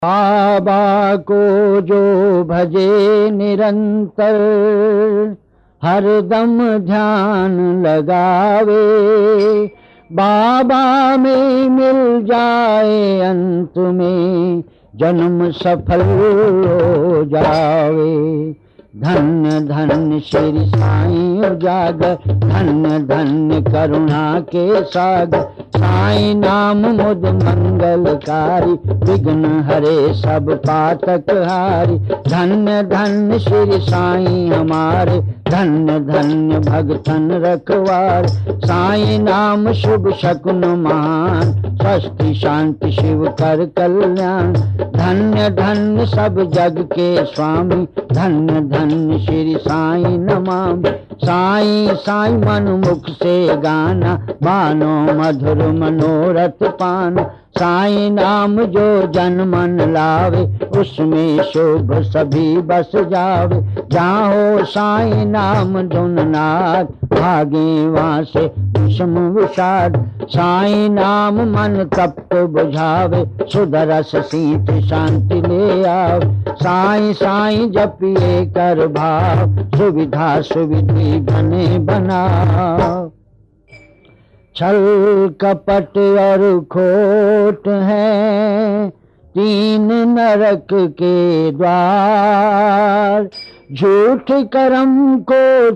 बाबा को जो भजे निरंतर, हर दम ध्यान लगावे, बाबा में मिल जाए अंत में जन्म सफल हो जावे। धन्य धन्य श्री साईं उजागर, धन्य धन्य करुणा के सागर, साईं नाम मुद मंगलकारी, विघ्न हरे सब पातक हारी। धन्य धन्य श्री साईं हमारे, धन्य धन्य भगतन रखवार, साईं नाम शुभ शकुन महान, स्वस्ति शांति शिव कर कल्याण। धन्य धन्य सब जग के स्वामी, धन्य धन्य श्री साईं नमामि। साईं साईं मन मुख से गाना, मानो मधुर मनोरथ पान। साईं नाम जो जन मन लावे, उसमें शुभ सभी बस जावे। जहाँ हो साईं नाम धुन नाद, भागे वहाँ से विषम विषाद। साईं नाम मन तप्त बुझावे, सुधरस शीत शांति ले आवे। साईं साईं जपिए कर भाव, सुविधा सुविधि बने बनाओ। छल कपट और खोट है तीन नरक के द्वार, झूठ कर्म को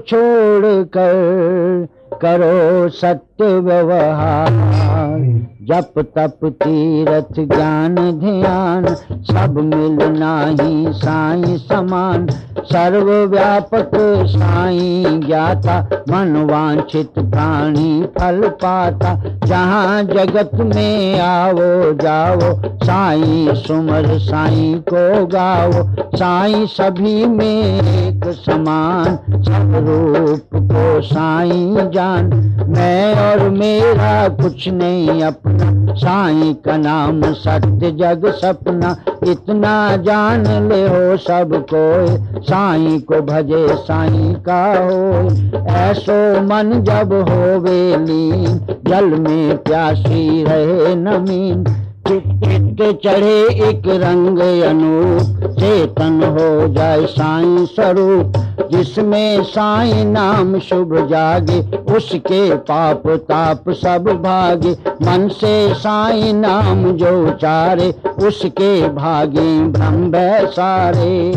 छोड़कर करो सत्य व्यवहार। जप तप तीरथ ज्ञान ध्यान, सब मिलना ही साईं समान। सर्वव्यापक साईं ज्ञाता, मन वांछित प्राणी फल पाता। जहाँ जगत में आवो जाओ, साईं सुमर साईं को गाओ। साईं सभी में एक समान, सब रूप को साईं जान। मैं और मेरा कुछ नहीं अपना, साईं का नाम सत्य जग सपना। इतना जान ले हो सब कोई, साईं को भजे साईं का हो। ऐसो मन जब होवे लीन, जल में प्यासी रहे नमीन। चित्त चढ़े एक रंग अनूप, चेतन हो जाए साईं स्वरूप। जिसमें साईं नाम शुभ जागे, उसके पाप ताप सब भागे। मन से साईं नाम जो उचारे, उसके भागे भ्रम भय सारे।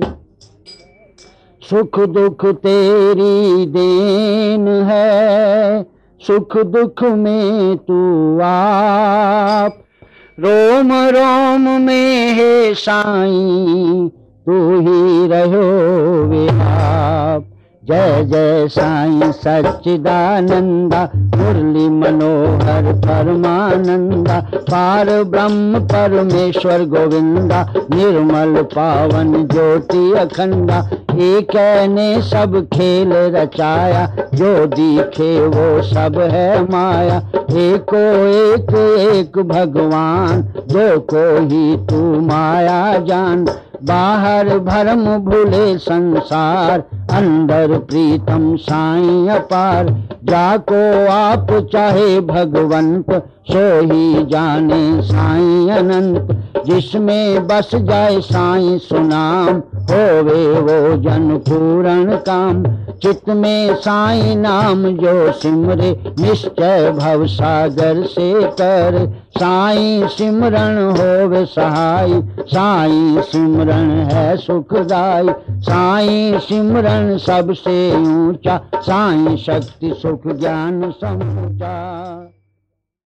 सुख दुख तेरी देन है, सुख दुख में तू आप। रोम रोम में है साईं, तू ही रहो विहाप। जय जय साईं सच्चिदानंदा, मुरली मनोहर परमानंदा। पार ब्रह्म परमेश्वर गोविंदा, निर्मल पावन ज्योति अखंडा। एक ने सब खेल रचाया, जो दिखे वो सब है माया। एको एक एक भगवान, दो को ही तू माया जान। बाहर भरम भूले संसार, अंदर प्रीतम साईं अपार। जाको आप चाहे भगवंत, सो ही जाने साईं अनंत। जिसमें बस जाए साईं सुनाम, होवे वो जन पूर्ण काम। चित्त में साईं नाम जो सिमरे, निश्चय भव सागर से कर। साईं सिमरण होवे सहाय, साईं सिमरण है सुखदाई। साईं सिमरण सबसे ऊंचा, साईं शक्ति सुख ज्ञान समूचा।